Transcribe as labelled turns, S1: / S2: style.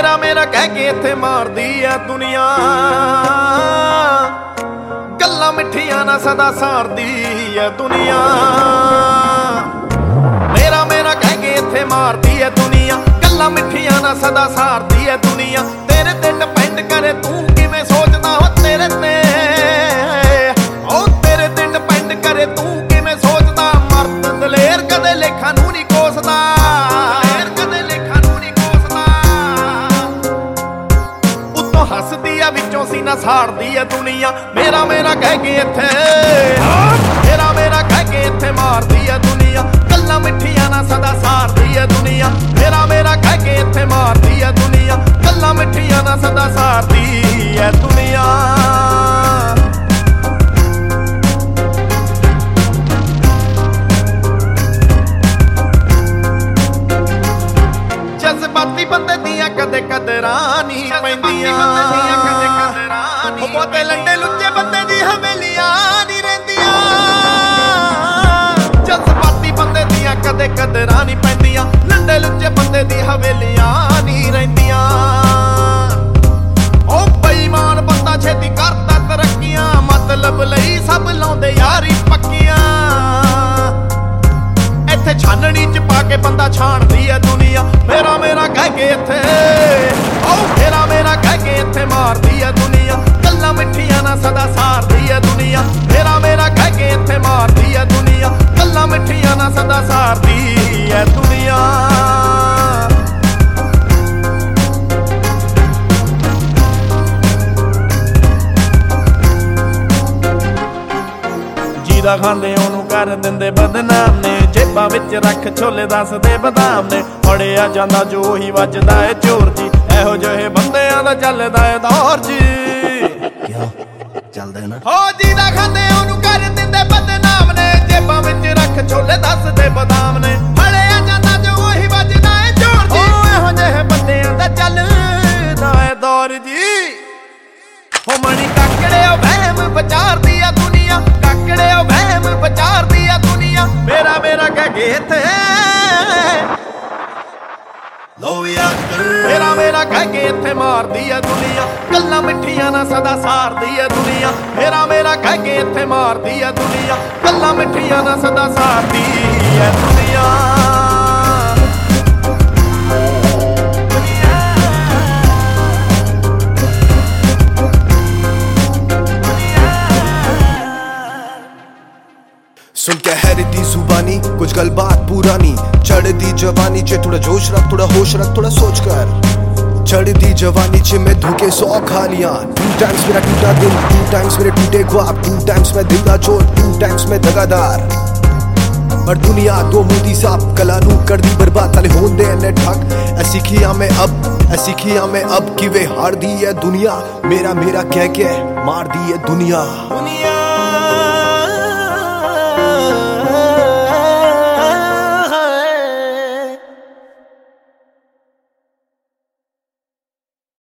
S1: मेरा मेरा कह के इत्थे मारदी है दुनिया, गल्लां मिठियां ना सदा सारदी है दुनिया। मेरा मेरा कह के इत्थे मारदी है दुनिया, गल्लां मिठियां ना सदा सारदी है दुनिया। तेरे ते डिपेंड करे तू किवें सोचदा हो, तेरे ते ओ तेरे ते डिपेंड करे तू किवें सोचदा। मर्द दलेर कदे लेखा नूं नहीं कोसदा, कदे लेखा नूं नहीं कोसदा। उत्तों हसदी आ विचों सीना साड़दी है दुनिया। मेरा मेरा कह के इत्थे, मेरा मेरा कह के इत्थे मारदी है दुनिया, गल्लां मिठियां ना सदा सारदी है दुनिया। मेरा मेरा कह के इत्थे मारदी है दुनिया, गल्लां मिठियां ना सदा सारदी है दुनिया। जज्बाती बंदे दियां कदे कदरां नहीं पैंदियां, बहुते लंडे लुच्चे बंदे दी हवेलियां नहीं रहिंदियां। जज्बाती बंदे दियां कदे कदरां नहीं पैंदियां, लंडे लुच्चे बंदे दी हवेलियां नहीं रहिंदियां। ओ बेईमान बंदा छेती करदा तरक्कियां, मतलब लई सब लाउंदे यारी पक्कियां। इत्थे छाननी च पा के बंदा छाणदी है दुनिया। मेरा मेरा कह के इत्थे, ओ मेरा मेरा कह के इत्थे मारदी है दुनिया, गल्लां मिठियां ना सदा सारदी है दुनिया। मेरा मेरा कह के इत्थे मारदी है दुनिया, गल्लां मिठियां ना सदा सारदी है दुनिया। जीदा खांदे ओनू कर दिंदे बदनाम ने, जेबां विच रख छोले दसदे बदाम ने। फड़िया जांदा जो ही वजदा है चोर जी, एहो जेहे बंदियां दा चलदा है दौर जी। क्या चलदा है ना हो, जीदा खांदे ओनू कर दिंदे बदनाम ने, जेबां विच रख छोले दसदे बदाम ने। फड़िया जांदा जो ही वजदा है चोर जी, एहो जेहे बंदियां दा चलदा है दौर जी। हो मणी काकड़े ओ वहम विचारदी आ दुनिया, काकड़े ओ वहम विचारदी आ दुनिया। मेरा मेरा कह के इत्थे, मेरा मेरा कह के इत्थे मारदी है दुनिया, गल्लां मिठियां ना सदा सारदी है दुनिया। मेरा मेरा कह के इत्थे मारदी है दुनिया, गल्लां मिठियां ना सदा सारदी है दुनिया।
S2: सुन के हैरती जुबानी कुछ गल बात पुरानी, चढ़दी जवानी चे थोड़ा जोश रख, थोड़ा होश रख, थोड़ा सोच कर। चढ़दी जवानी चे मैं धोखे 100 खालियां। 2 टाइम्स मेरा टूटा दिल, 2 टाइम्स मेरे टूटे ख्वाब, 2 टाइम्स मैं दिल दा चोर, 2 टाइम्स मैं दगादार। पर दुनिया दो मोदी साहब कला नू कर दी बर्बाद, साले होंदे ने ठग। ऐसी खिया में अब, ऐसी खिया में अब कि वे हार दी है दुनिया। मेरा मेरा कह के मार दी है दुनिया।